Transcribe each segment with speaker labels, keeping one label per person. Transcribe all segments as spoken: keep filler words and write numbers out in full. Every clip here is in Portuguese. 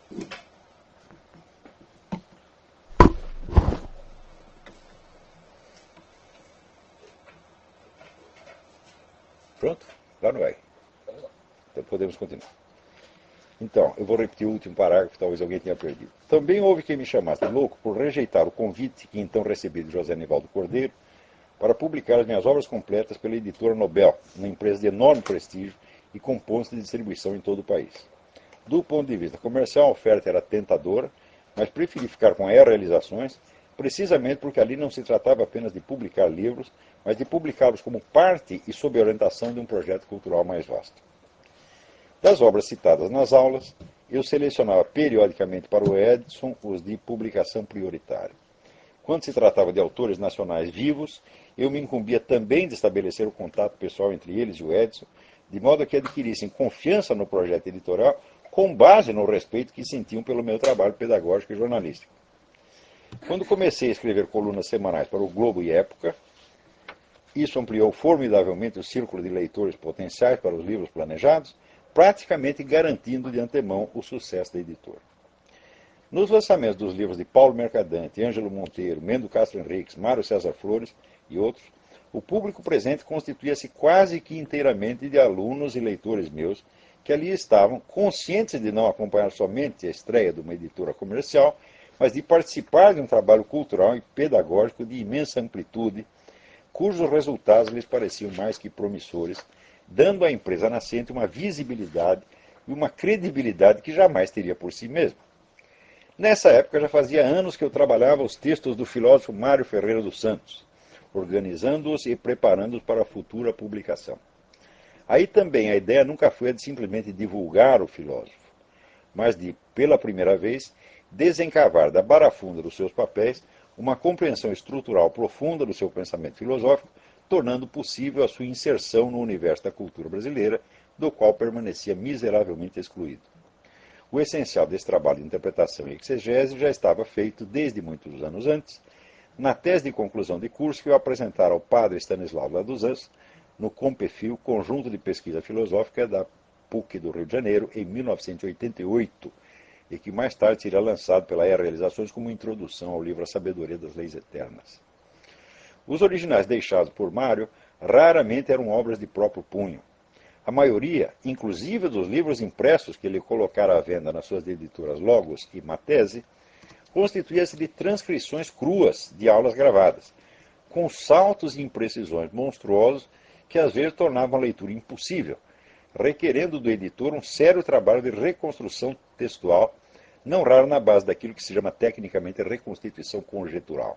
Speaker 1: Pronto? Lá não vai. Então podemos continuar. Então, eu vou repetir o último parágrafo, talvez alguém tenha perdido. Também houve quem me chamasse de louco por rejeitar o convite que então recebi de José Nivaldo Cordeiro para publicar as minhas obras completas pela editora Nobel, uma empresa de enorme prestígio e com pontos de distribuição em todo o país. Do ponto de vista comercial, a oferta era tentadora, mas preferi ficar com E-Realizações, precisamente porque ali não se tratava apenas de publicar livros, mas de publicá-los como parte e sob a orientação de um projeto cultural mais vasto. Das obras citadas nas aulas, eu selecionava periodicamente para o Edson os de publicação prioritária. Quando se tratava de autores nacionais vivos, eu me incumbia também de estabelecer o contato pessoal entre eles e o Edson, de modo a que adquirissem confiança no projeto editorial com base no respeito que sentiam pelo meu trabalho pedagógico e jornalístico. Quando comecei a escrever colunas semanais para o Globo e Época, isso ampliou formidavelmente o círculo de leitores potenciais para os livros planejados, praticamente garantindo de antemão o sucesso da editora. Nos lançamentos dos livros de Paulo Mercadante, Ângelo Monteiro, Mendo Castro Henriques, Mário César Flores e outros, o público presente constituía-se quase que inteiramente de alunos e leitores meus, que ali estavam conscientes de não acompanhar somente a estreia de uma editora comercial, mas de participar de um trabalho cultural e pedagógico de imensa amplitude, cujos resultados lhes pareciam mais que promissores, dando à empresa nascente uma visibilidade e uma credibilidade que jamais teria por si mesma. Nessa época já fazia anos que eu trabalhava os textos do filósofo Mário Ferreira dos Santos, organizando-os e preparando-os para a futura publicação. Aí também a ideia nunca foi a de simplesmente divulgar o filósofo, mas de, pela primeira vez, desencavar da barafunda dos seus papéis uma compreensão estrutural profunda do seu pensamento filosófico, tornando possível a sua inserção no universo da cultura brasileira, do qual permanecia miseravelmente excluído. O essencial desse trabalho de interpretação e exegese já estava feito desde muitos anos antes, na tese de conclusão de curso que eu apresentara ao padre Stanislau Laduzans, no COMPEFIL, Conjunto de Pesquisa Filosófica da P U C do Rio de Janeiro, em mil novecentos e oitenta e oito, e que mais tarde seria lançado pela E-Realizações como introdução ao livro A Sabedoria das Leis Eternas. Os originais deixados por Mário raramente eram obras de próprio punho. A maioria, inclusive dos livros impressos que ele colocara à venda nas suas editoras Logos e Matese, constituía-se de transcrições cruas de aulas gravadas, com saltos e imprecisões monstruosos que às vezes tornavam a leitura impossível, requerendo do editor um sério trabalho de reconstrução textual, não raro na base daquilo que se chama tecnicamente reconstituição conjetural.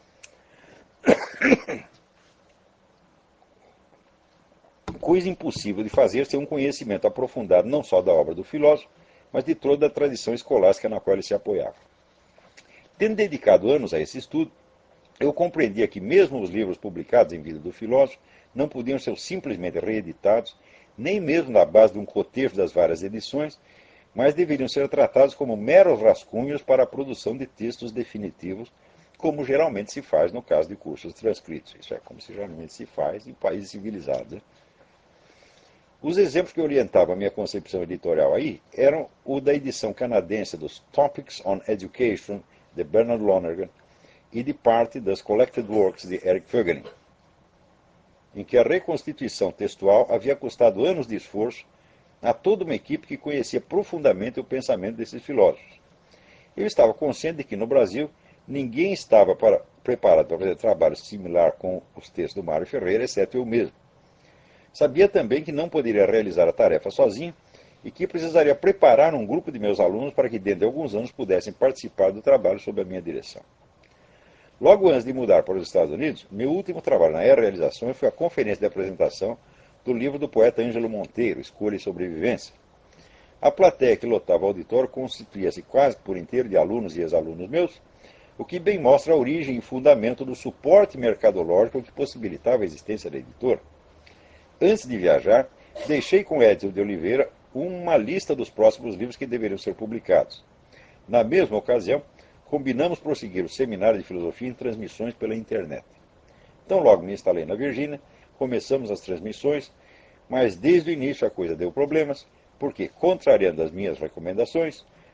Speaker 1: Coisa impossível de fazer sem um conhecimento aprofundado não só da obra do filósofo, mas de toda a tradição escolástica na qual ele se apoiava. Tendo dedicado anos a esse estudo, eu compreendia que mesmo os livros publicados em vida do filósofo não podiam ser simplesmente reeditados, nem mesmo na base de um cotejo das várias edições, mas deveriam ser tratados como meros rascunhos para a produção de textos definitivos, como geralmente se faz no caso de cursos transcritos. Isso é como se geralmente se faz em países civilizados, né? Os exemplos que orientavam a minha concepção editorial aí eram o da edição canadense dos Topics on Education, de Bernard Lonergan, e de parte das Collected Works de Eric Voegelin, em que a reconstituição textual havia custado anos de esforço a toda uma equipe que conhecia profundamente o pensamento desses filósofos. Eu estava consciente de que, no Brasil, ninguém estava para, preparado para fazer trabalho similar com os textos do Mário Ferreira, exceto eu mesmo. Sabia também que não poderia realizar a tarefa sozinho e que precisaria preparar um grupo de meus alunos para que, dentro de alguns anos, pudessem participar do trabalho sob a minha direção. Logo antes de mudar para os Estados Unidos, meu último trabalho na E-Realizações foi a conferência de apresentação do livro do poeta Ângelo Monteiro, Escolha e Sobrevivência. A plateia que lotava o auditório constituía-se quase por inteiro de alunos e ex-alunos meus, o que bem mostra a origem e fundamento do suporte mercadológico que possibilitava a existência da editora. Antes de viajar, deixei com Edson de Oliveira uma lista dos próximos livros que deveriam ser publicados. Na mesma ocasião, combinamos prosseguir o seminário de filosofia em transmissões pela internet. Então logo me instalei na Virgínia, começamos as transmissões, mas desde o início a coisa deu problemas, porque, contrariando as minhas recomendações,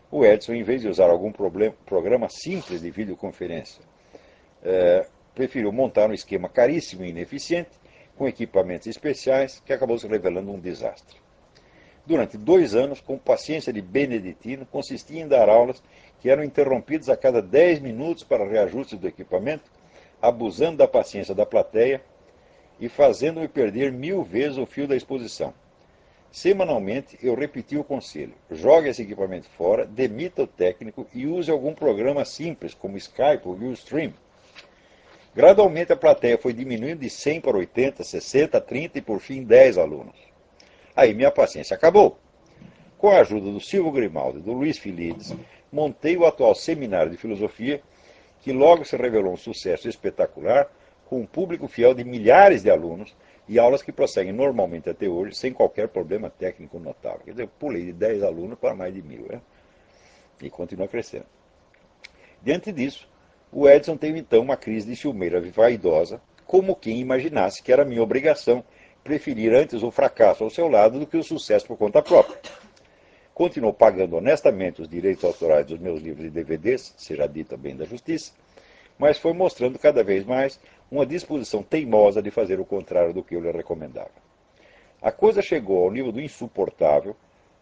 Speaker 1: O Edson, em vez de usar algum problema, programa simples de videoconferência, é, preferiu montar um esquema caríssimo e ineficiente, com equipamentos especiais, que acabou se revelando um desastre. Durante dois anos, com paciência de beneditino, consistia em dar aulas que eram interrompidas a cada dez minutos para reajustes do equipamento, abusando da paciência da plateia e fazendo-me perder mil vezes o fio da exposição. Semanalmente, eu repeti o conselho: jogue esse equipamento fora, demita o técnico e use algum programa simples, como Skype ou Ustream. Gradualmente, a plateia foi diminuindo de cem para oitenta, sessenta, trinta e, por fim, dez alunos. Aí minha paciência acabou. Com a ajuda do Silvio Grimaldi e do Luiz Filides, montei o atual seminário de filosofia, que logo se revelou um sucesso espetacular, com um público fiel de milhares de alunos e aulas que prosseguem normalmente até hoje, sem qualquer problema técnico notável. Quer dizer, eu pulei de dez alunos para mais de mil, né? E continua crescendo. Diante disso, o Edson teve então uma crise de ciumeira vaidosa, como quem imaginasse que era minha obrigação preferir antes o fracasso ao seu lado do que o sucesso por conta própria. Continuou pagando honestamente os direitos autorais dos meus livros e D V Ds, seja dita bem da justiça, mas foi mostrando cada vez mais uma disposição teimosa de fazer o contrário do que eu lhe recomendava. A coisa chegou ao nível do insuportável.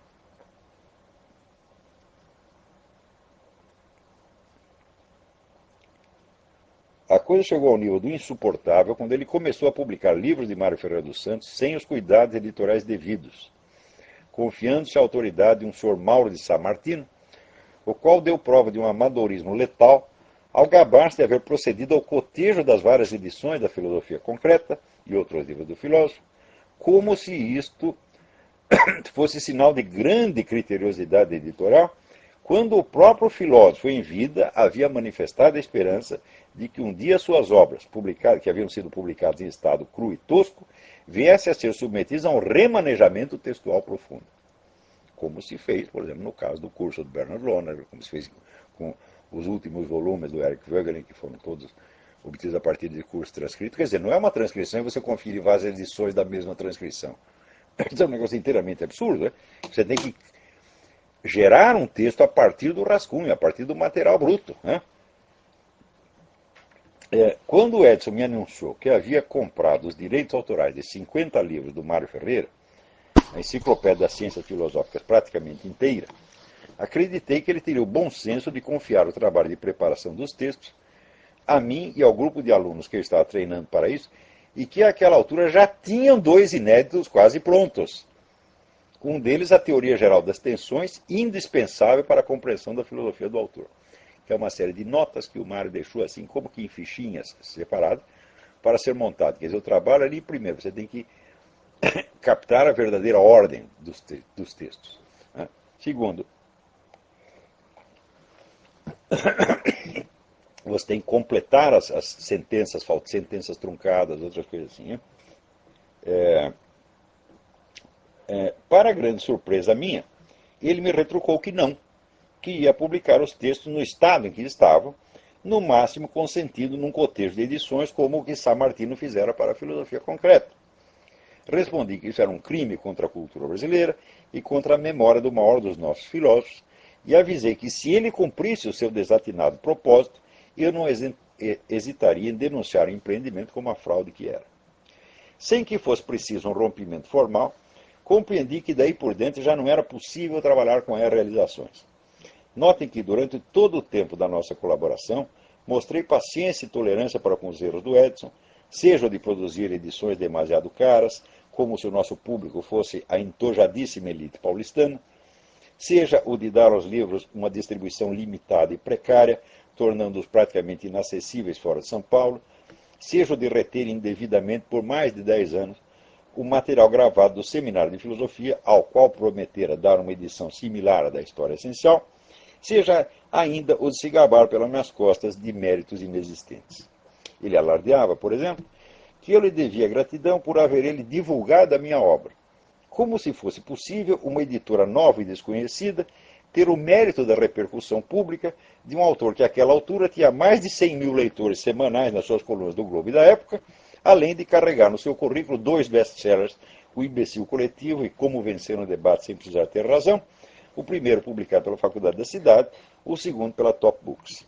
Speaker 1: A coisa chegou ao nível do insuportável quando ele começou a publicar livros de Mário Ferreira dos Santos sem os cuidados editoriais devidos, confiando-se à autoridade de um senhor Mauro de Sá Martino, o qual deu prova de um amadorismo letal ao gabar-se de haver procedido ao cotejo das várias edições da Filosofia Concreta e outros livros do filósofo, como se isto fosse sinal de grande criteriosidade editorial, quando o próprio filósofo, em vida, havia manifestado a esperança de que um dia suas obras, publicadas, que haviam sido publicadas em estado cru e tosco, viessem a ser submetidas a um remanejamento textual profundo. Como se fez, por exemplo, no caso do curso do Bernard Lohner, como se fez com os últimos volumes do Eric Voegelin, que foram todos obtidos a partir de curso transcrito. Quer dizer, não é uma transcrição e você confere várias edições da mesma transcrição. Isso é um negócio inteiramente absurdo, né? Você tem que gerar um texto a partir do rascunho, a partir do material bruto, né? É, quando o Edson me anunciou que havia comprado os direitos autorais de cinquenta livros do Mário Ferreira, a enciclopédia das ciências filosóficas praticamente inteira, acreditei que ele teria o bom senso de confiar o trabalho de preparação dos textos a mim e ao grupo de alunos que eu estava treinando para isso, e que àquela altura já tinham dois inéditos quase prontos. Um deles, a Teoria Geral das Tensões, indispensável para a compreensão da filosofia do autor, que é uma série de notas que o Mário deixou assim, como que em fichinhas separadas, para ser montado. Quer dizer, o trabalho ali, primeiro, você tem que captar a verdadeira ordem dos, te dos textos. Né? Segundo, você tem que completar as, as sentenças, sentenças truncadas, outras coisas assim. Né? É, é, para grande surpresa minha, ele me retrucou que não, que ia publicar os textos no estado em que estavam, no máximo consentido num cotejo de edições, como o que Sá Martino fizera para a Filosofia Concreta. Respondi que isso era um crime contra a cultura brasileira e contra a memória do maior dos nossos filósofos, e avisei que se ele cumprisse o seu desatinado propósito, eu não hesitaria em denunciar o empreendimento como a fraude que era. Sem que fosse preciso um rompimento formal, compreendi que daí por diante já não era possível trabalhar com as realizações. Notem que durante todo o tempo da nossa colaboração, mostrei paciência e tolerância para com os erros do Edson, seja o de produzir edições demasiado caras, como se o nosso público fosse a entojadíssima elite paulistana, seja o de dar aos livros uma distribuição limitada e precária, tornando-os praticamente inacessíveis fora de São Paulo, seja o de reter indevidamente por mais de dez anos o material gravado do Seminário de Filosofia, ao qual prometera dar uma edição similar à da História Essencial, seja ainda o de se gabar pelas minhas costas de méritos inexistentes. Ele alardeava, por exemplo, que eu lhe devia gratidão por haver ele divulgado a minha obra, como se fosse possível uma editora nova e desconhecida ter o mérito da repercussão pública de um autor que àquela altura tinha mais de cem mil leitores semanais nas suas colunas do Globo e da Época, além de carregar no seu currículo dois best-sellers, O Imbecil Coletivo e Como Vencer no Debate Sem Precisar Ter Razão, o primeiro publicado pela Faculdade da Cidade, o segundo pela Top Books.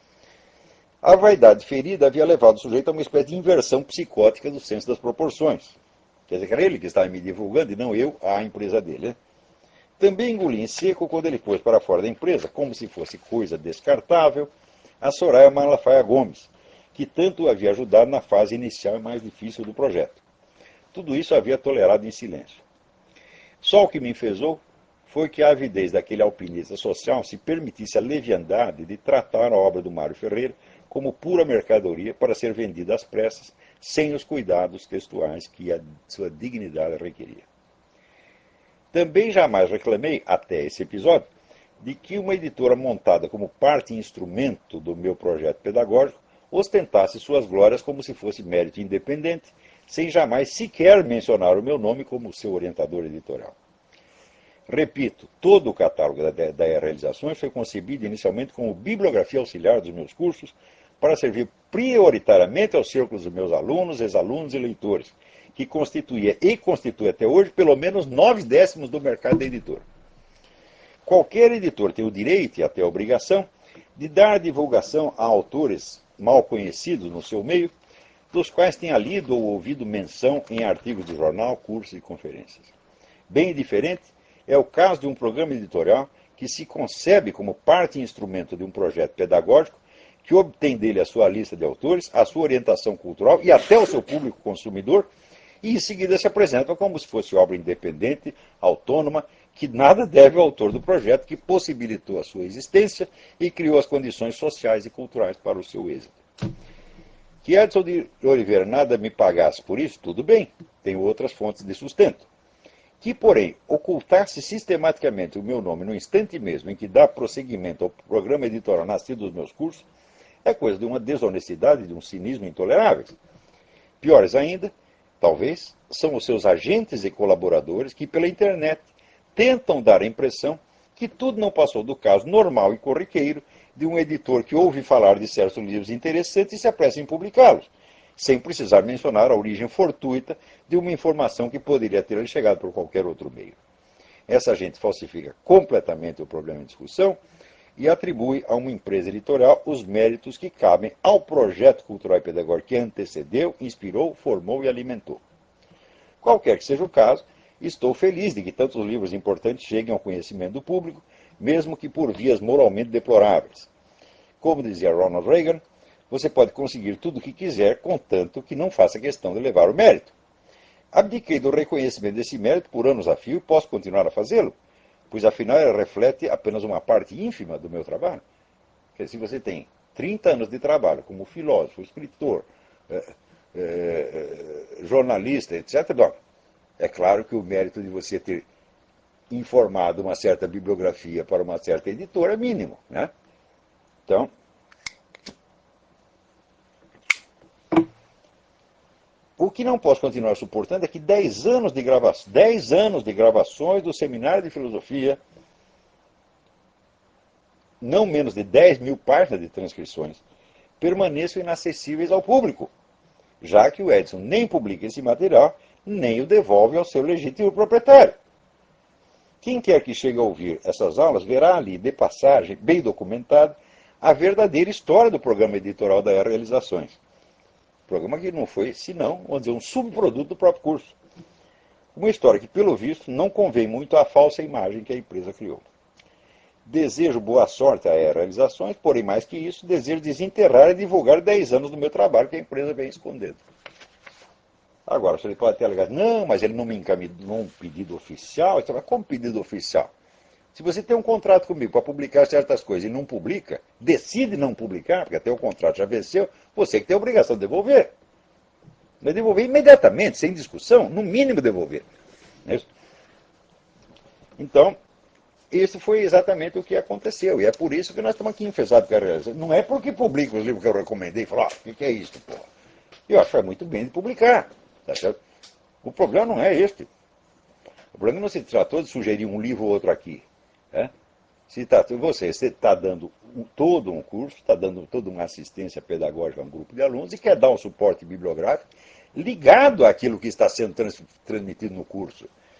Speaker 1: A vaidade ferida havia levado o sujeito a uma espécie de inversão psicótica do senso das proporções. Quer dizer, que era ele que estava me divulgando e não eu, a empresa dele. Né? Também engoli em seco quando ele pôs para fora da empresa, como se fosse coisa descartável, a Soraya Malafaia Gomes, que tanto o havia ajudado na fase inicial e mais difícil do projeto. Tudo isso havia tolerado em silêncio. Só o que me enfezou foi que a avidez daquele alpinista social se permitisse a leviandade de tratar a obra do Mário Ferreira como pura mercadoria para ser vendida às pressas, sem os cuidados textuais que a sua dignidade requeria. Também jamais reclamei, até esse episódio, de que uma editora montada como parte e instrumento do meu projeto pedagógico ostentasse suas glórias como se fosse mérito independente, sem jamais sequer mencionar o meu nome como seu orientador editorial. Repito, todo o catálogo da, da Realizações foi concebido inicialmente como bibliografia auxiliar dos meus cursos para servir prioritariamente aos círculos dos meus alunos, ex-alunos e leitores, que constituía e constitui até hoje pelo menos nove décimos do mercado da editora. Qualquer editor tem o direito e até a obrigação de dar divulgação a autores mal conhecidos no seu meio, dos quais tenha lido ou ouvido menção em artigos de jornal, cursos e conferências. Bem diferente é o caso de um programa editorial que se concebe como parte e instrumento de um projeto pedagógico que obtém dele a sua lista de autores, a sua orientação cultural e até o seu público consumidor, e em seguida se apresenta como se fosse obra independente, autônoma, que nada deve ao autor do projeto que possibilitou a sua existência e criou as condições sociais e culturais para o seu êxito. Que Edson de Oliveira nada me pagasse por isso, tudo bem, tenho outras fontes de sustento. Que, porém, ocultasse sistematicamente o meu nome no instante mesmo em que dá prosseguimento ao programa editorial nascido dos meus cursos, é coisa de uma desonestidade e de um cinismo intoleráveis. Piores ainda, talvez, são os seus agentes e colaboradores que, pela internet, tentam dar a impressão que tudo não passou do caso normal e corriqueiro de um editor que ouve falar de certos livros interessantes e se apressa em publicá-los, sem precisar mencionar a origem fortuita de uma informação que poderia ter chegado por qualquer outro meio. Essa gente falsifica completamente o problema em discussão e atribui a uma empresa editorial os méritos que cabem ao projeto cultural e pedagógico que antecedeu, inspirou, formou e alimentou. Qualquer que seja o caso, estou feliz de que tantos livros importantes cheguem ao conhecimento do público, mesmo que por vias moralmente deploráveis. Como dizia Ronald Reagan, você pode conseguir tudo o que quiser, contanto que não faça questão de levar o mérito. Abdiquei do reconhecimento desse mérito por anos a fio e posso continuar a fazê-lo, pois afinal ele reflete apenas uma parte ínfima do meu trabalho. Porque se você tem trinta anos de trabalho como filósofo, escritor, é, é, jornalista, etcétera, bom, é claro que o mérito de você ter informado uma certa bibliografia para uma certa editora é mínimo, né? Então, o que não posso continuar suportando é que dez anos de gravações, dez anos de gravações do Seminário de Filosofia, não menos de dez mil páginas de transcrições, permaneçam inacessíveis ao público, já que o Edson nem publica esse material, nem o devolve ao seu legítimo proprietário. Quem quer que chegue a ouvir essas aulas verá ali, de passagem, bem documentado, a verdadeira história do programa editorial da Realizações. Programa que não foi, senão, vamos dizer, um subproduto do próprio curso. Uma história que, pelo visto, não convém muito à falsa imagem que a empresa criou. Desejo boa sorte à Realizações, porém, mais que isso, desejo desenterrar e divulgar dez anos do meu trabalho que a empresa vem escondendo. Agora, você pode até alegar, não, mas ele não me encaminhou um pedido oficial. Mas como pedido oficial? Se você tem um contrato comigo para publicar certas coisas e não publica, decide não publicar, porque até o contrato já venceu, você que tem a obrigação de devolver. Vai devolver imediatamente, sem discussão, no mínimo devolver. Não é isso? Então, isso foi exatamente o que aconteceu. E é por isso que nós estamos aqui enfesados com a Realização. Não é porque publico os livros que eu recomendei e falo, ah, o que é isso, pô? Eu acho que faz muito bem de publicar. Tá certo? O problema não é este. O problema não se tratou de sugerir um livro ou outro aqui. Né? Se tratou de você, você está dando um, todo um curso, está dando toda uma assistência pedagógica a um grupo de alunos e quer dar um suporte bibliográfico ligado àquilo que está sendo trans, transmitido no curso.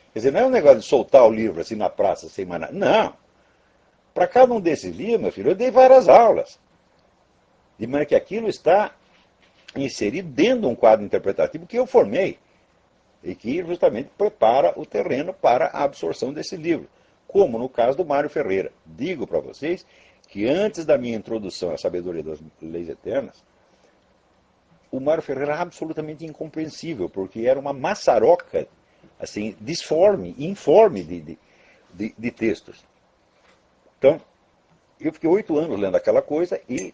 Speaker 1: Quer dizer, não é um negócio de soltar o livro assim na praça sem mais nada. Não. Para cada um desses livros, meu filho, eu dei várias aulas. De maneira que aquilo está inserido dentro de um quadro interpretativo que eu formei e que justamente prepara o terreno para a absorção desse livro. Como no caso do Mário Ferreira. Digo para vocês que antes da minha introdução à sabedoria das leis eternas, o Mário Ferreira era absolutamente incompreensível, porque era uma maçaroca, assim, disforme, informe de, de, de, de textos. Então, eu fiquei oito anos lendo aquela coisa e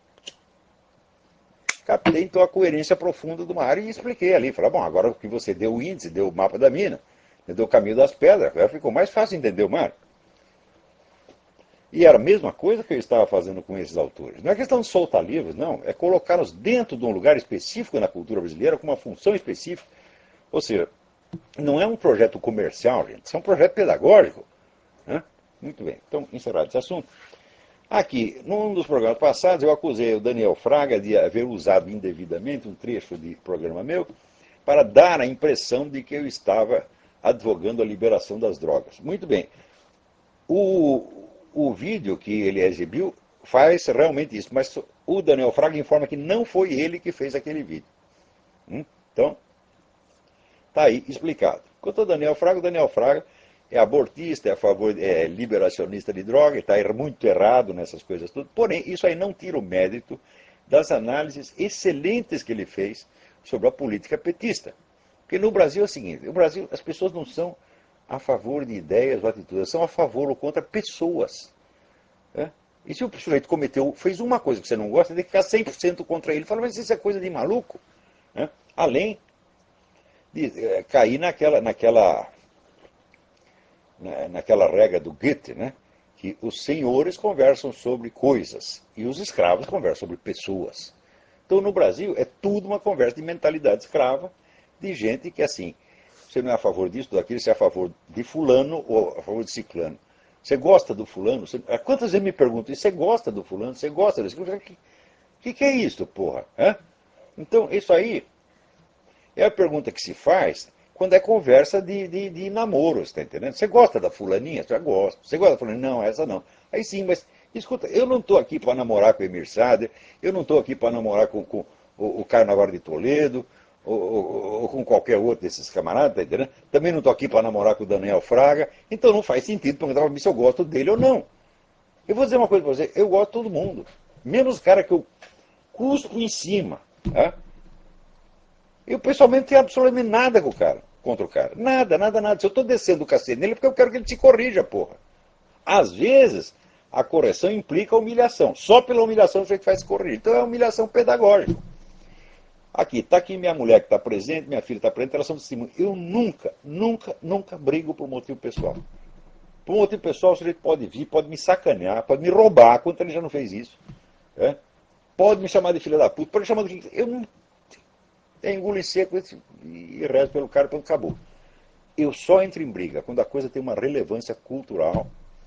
Speaker 1: captei então a coerência profunda do Mário e expliquei ali. Falei, bom, agora que você deu o índice, deu o mapa da mina, deu o caminho das pedras, agora ficou mais fácil entender o Mário. E era a mesma coisa que eu estava fazendo com esses autores. Não é questão de soltar livros, não. É colocá-los dentro de um lugar específico na cultura brasileira, com uma função específica. Ou seja, não é um projeto comercial, gente. Isso é um projeto pedagógico. Né? Muito bem. Então, encerrado esse assunto. Aqui, num dos programas passados, eu acusei o Daniel Fraga de haver usado indevidamente um trecho de programa meu para dar a impressão de que eu estava advogando a liberação das drogas. Muito bem. O, o vídeo que ele exibiu faz realmente isso, mas o Daniel Fraga informa que não foi ele que fez aquele vídeo. Hum? Então, está aí explicado. Quanto ao Daniel Fraga, o Daniel Fraga é abortista, é a favor, é liberacionista de droga, está muito errado nessas coisas tudo. Porém, isso aí não tira o mérito das análises excelentes que ele fez sobre a política petista. Porque no Brasil é o seguinte, no Brasil as pessoas não são a favor de ideias ou atitudes, são a favor ou contra pessoas. Né? E se o sujeito cometeu, fez uma coisa que você não gosta, tem que ficar cem por cento contra ele. Fala, mas isso é coisa de maluco. Né? Além de é, cair naquela, naquela, na, naquela regra do Goethe, né? Que os senhores conversam sobre coisas e os escravos conversam sobre pessoas. Então, no Brasil, é tudo uma conversa de mentalidade escrava, de gente que, assim, você não é a favor disso, daquilo, você é a favor de fulano ou a favor de ciclano. Você gosta do fulano? Você... Quantas vezes me perguntam, você gosta do fulano? Você gosta desse? O que, que, que é isso, porra? Hã? Então, isso aí é a pergunta que se faz quando é conversa de, de, de namoro, você está entendendo? Você gosta da fulaninha? Já gosto. Você gosta da fulaninha? Não, essa não. Aí sim, mas, escuta, eu não estou aqui para namorar com o Emir Sader, eu não estou aqui para namorar com, com o, o Carnaval de Toledo, ou, ou, ou com qualquer outro desses camaradas, tá entendendo? Também não estou aqui para namorar com o Daniel Fraga, então não faz sentido perguntar para mim se eu gosto dele ou não. Eu vou dizer uma coisa para você, eu gosto de todo mundo, menos os caras que eu cuspo em cima. Tá? Eu pessoalmente não tenho absolutamente nada com o cara, contra o cara. Nada, nada, nada. Se eu estou descendo o cacete nele é porque eu quero que ele se corrija, porra. Às vezes, a correção implica a humilhação. Só pela humilhação você faz se corrigir. Então é humilhação pedagógica. Aqui, está aqui minha mulher que está presente, minha filha está presente, elas são testemunhas. Eu nunca, nunca, nunca brigo por motivo pessoal. Por motivo pessoal, o sujeito pode vir, pode me sacanear, pode me roubar, quanto ele já não fez isso. É? Pode me chamar de filha da puta, pode me chamar de... Eu não... É engolir seco e rezo pelo cara, pronto, acabou. Eu só entro em briga quando a coisa tem uma relevância cultural,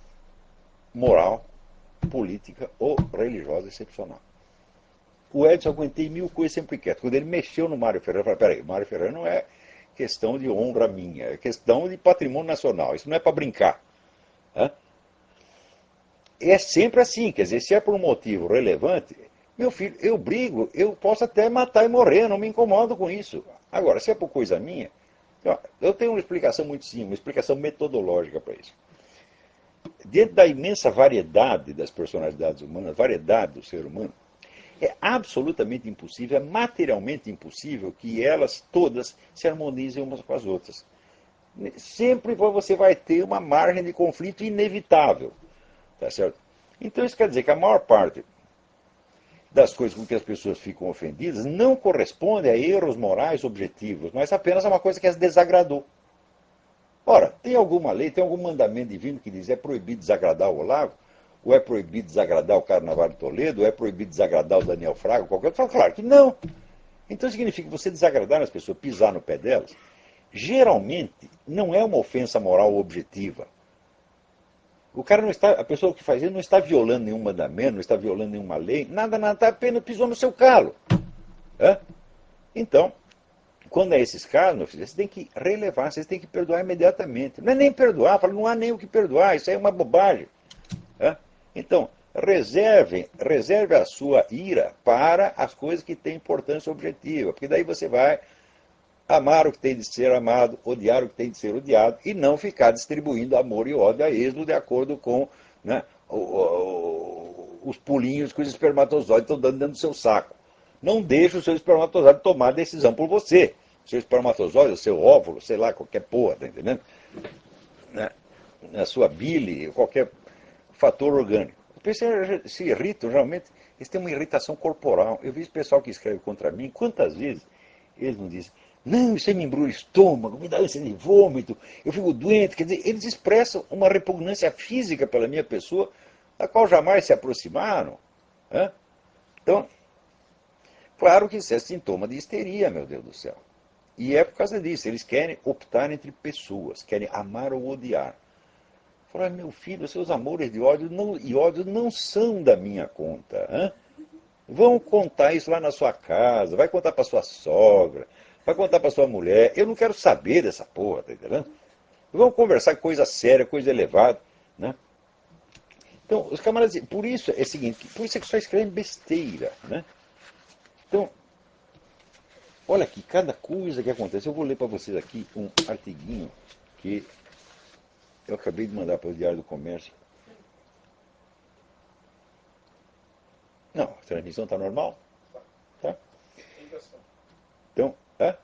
Speaker 1: moral, política ou religiosa excepcional. O Edson aguentei mil coisas sempre quieto. Quando ele mexeu no Mário Ferreira, eu falei, peraí, Mário Ferreira não é questão de honra minha, é questão de patrimônio nacional, isso não é para brincar. Né? É sempre assim, quer dizer, se é por um motivo relevante, meu filho, eu brigo, eu posso até matar e morrer, eu não me incomodo com isso. Agora, se é por coisa minha, eu tenho uma explicação muito simples, uma explicação metodológica para isso. Dentro da imensa variedade das personalidades humanas, variedade do ser humano, é absolutamente impossível, é materialmente impossível que elas todas se harmonizem umas com as outras. Sempre você vai ter uma margem de conflito inevitável. Tá certo? Então isso quer dizer que a maior parte das coisas com que as pessoas ficam ofendidas não corresponde a erros morais objetivos, mas apenas a uma coisa que as desagradou. Ora, tem alguma lei, tem algum mandamento divino que diz é proibido desagradar o Olavo? Ou é proibido desagradar o Carnaval de Toledo? Ou é proibido desagradar o Daniel Fraga? Qualquer outro? Fala, claro que não. Então significa que você desagradar as pessoas, pisar no pé delas, geralmente não é uma ofensa moral objetiva. O cara não está, a pessoa que faz isso não está violando nenhum mandamento, não está violando nenhuma lei, nada, nada, está apenas pisou no seu calo. É? Então, quando é esses casos, meu filho, você tem que relevar, você tem que perdoar imediatamente. Não é nem perdoar, fala, não há nem o que perdoar, isso aí é uma bobagem. Né? Então, reserve, reserve a sua ira para as coisas que têm importância objetiva, porque daí você vai amar o que tem de ser amado, odiar o que tem de ser odiado, e não ficar distribuindo amor e ódio a esmo de acordo com, né, o, o, os pulinhos que os espermatozoides estão dando dentro do seu saco. Não deixe o seu espermatozoide tomar decisão por você. O seu espermatozoide, o seu óvulo, sei lá, qualquer porra, tá entendendo? Né? A sua bile, qualquer fator orgânico. As pessoas se irritam, geralmente, eles têm uma irritação corporal. Eu vi esse pessoal que escreve contra mim, quantas vezes eles não dizem, não, isso aí me embrulha o estômago, me dá ânsia de vômito, eu fico doente. Quer dizer, eles expressam uma repugnância física pela minha pessoa, a qual jamais se aproximaram. Né? Então, claro que isso é sintoma de histeria, meu Deus do céu. E é por causa disso, eles querem optar entre pessoas, querem amar ou odiar. Falar, meu filho, seus amores de ódio não, e ódio não são da minha conta. Hein? Vão contar isso lá na sua casa, vai contar para sua sogra, vai contar para sua mulher. Eu não quero saber dessa porra, tá entendendo? Vamos conversar coisa séria, coisa elevada. Né? Então, os camaradas, por isso é o seguinte, por isso é que só escrevem besteira. Né? Então, olha aqui, cada coisa que acontece. Eu vou ler para vocês aqui um artiguinho que eu acabei de mandar para o Diário do Comércio. Não, a transmissão está normal? Tá? Então, hã?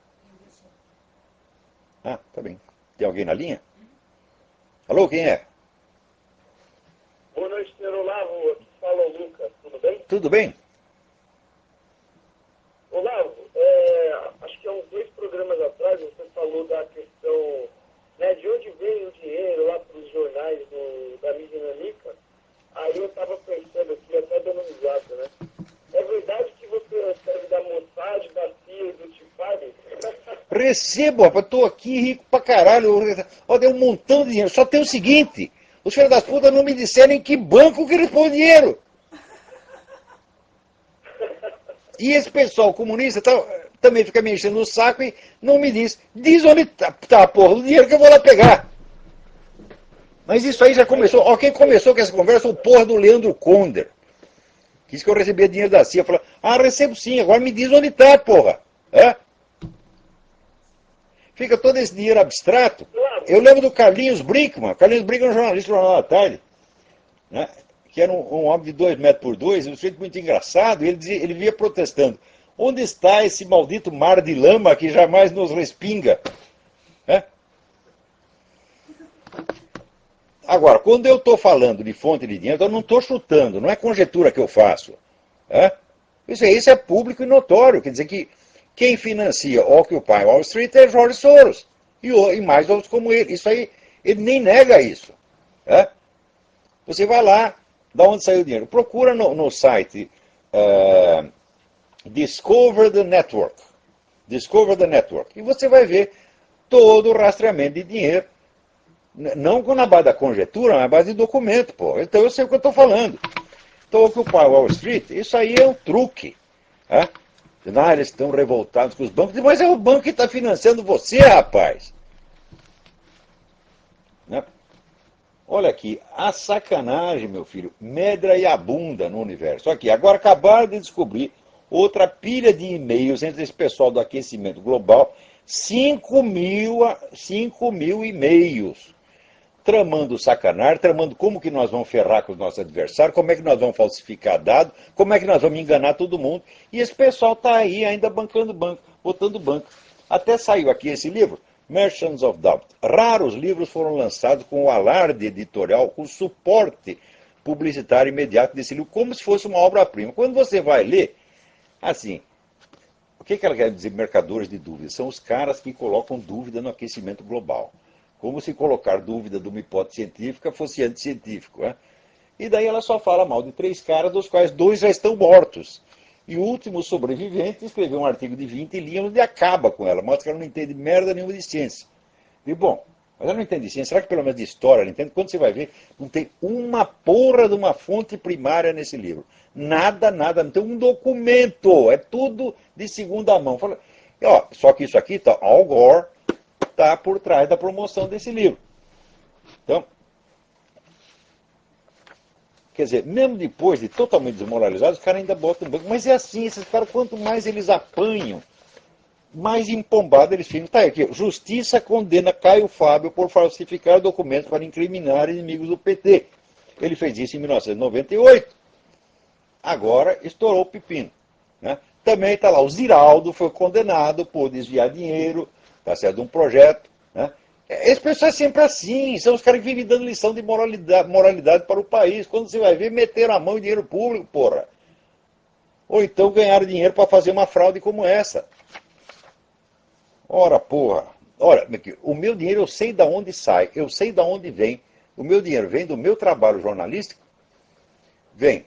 Speaker 1: Ah, tá bem. Tem alguém na linha? Alô, quem é?
Speaker 2: Boa noite, senhor Olavo. Aqui fala o Lucas. Tudo bem?
Speaker 1: Tudo bem?
Speaker 2: Olavo, é, acho que há uns dois programas atrás você falou da questão, né, de onde vem o dinheiro lá para os jornais do, da mídia nanica. Aí eu estava pensando aqui, até dando risada, né? É verdade que você recebe da Mossad, da C I A e do Tifari?
Speaker 1: Recebo, rapaz, tô aqui rico pra caralho. Ó, deu um montão de dinheiro. Só tem o seguinte, os filhos das putas não me disseram em que banco que eles põem o dinheiro. E esse pessoal comunista tá, também fica me enchendo o saco e não me diz. Diz onde tá, tá a porra do dinheiro que eu vou lá pegar. Mas isso aí já começou. Ó, quem começou com essa conversa foi o porra do Leandro Conder. Quis que eu recebia dinheiro da C I A. Falou, ah, recebo sim, agora me diz onde tá, porra. É? Fica todo esse dinheiro abstrato. Eu lembro do Carlinhos Brinkmann. Carlinhos Brinkmann é um jornalista do Jornal da Tarde, né? Que era um, um homem de dois metros por dois, um sujeito muito engraçado, e ele, dizia, ele via protestando. Onde está esse maldito mar de lama que jamais nos respinga? É? Agora, quando eu estou falando de fonte de dinheiro, eu não estou chutando, não é conjetura que eu faço. É? Isso, isso é público e notório, quer dizer que quem financia Occupy Wall Street é George Soros, e, e mais outros como ele. Isso aí, ele nem nega isso. É? Você vai lá, da onde saiu o dinheiro. Procura no, no site uh, Discover the Network. Discover the Network. E você vai ver todo o rastreamento de dinheiro. Não na base da conjetura, mas na base de documento, pô. Então eu sei o que eu estou falando. Então, ocupar Wall Street, isso aí é um truque. Né? Ah, eles estão revoltados com os bancos. Mas é o banco que está financiando você, rapaz. Né? Olha aqui, a sacanagem, meu filho, medra e abunda no universo. Aqui, agora acabaram de descobrir outra pilha de e-mails entre esse pessoal do aquecimento global, cinco mil, cinco mil e-mails, tramando sacanagem, tramando como que nós vamos ferrar com os nossos adversários, como é que nós vamos falsificar dados, como é que nós vamos enganar todo mundo. E esse pessoal está aí ainda bancando banco, botando banco. Até saiu aqui esse livro, Merchants of Doubt. Raros livros foram lançados com o alarde editorial, com o suporte publicitário imediato desse livro, como se fosse uma obra-prima. Quando você vai ler, assim, o que, que ela quer dizer, mercadores de dúvidas? São os caras que colocam dúvida no aquecimento global. Como se colocar dúvida de uma hipótese científica fosse anticientífico. Né? E daí ela só fala mal de três caras, dos quais dois já estão mortos. E o último sobrevivente escreveu um artigo de vinte linhas onde acaba com ela, mostra que ela não entende merda nenhuma de ciência. E bom, mas ela não entende de ciência, será que pelo menos de história ela entende? Quando você vai ver, não tem uma porra de uma fonte primária nesse livro. Nada, nada, não tem um documento, é tudo de segunda mão. E, ó, só que isso aqui, tá, Al Gore está por trás da promoção desse livro. Então, quer dizer, mesmo depois de totalmente desmoralizados, os caras ainda botam no banco. Mas é assim, esses caras, quanto mais eles apanham, mais empombado eles ficam. Tá aqui, justiça condena Caio Fábio por falsificar documentos para incriminar inimigos do P T. Ele fez isso em mil novecentos e noventa e oito. Agora estourou o pepino. Né? Também está lá, o Ziraldo foi condenado por desviar dinheiro, tá certo, de um projeto. Né? Esse pessoal é sempre assim, são os caras que vivem dando lição de moralidade, moralidade para o país. Quando você vai ver, meteram a mão em dinheiro público, porra. Ou então ganharam dinheiro para fazer uma fraude como essa. Ora, porra. Ora, o meu dinheiro eu sei de onde sai, eu sei de onde vem. O meu dinheiro vem do meu trabalho jornalístico, vem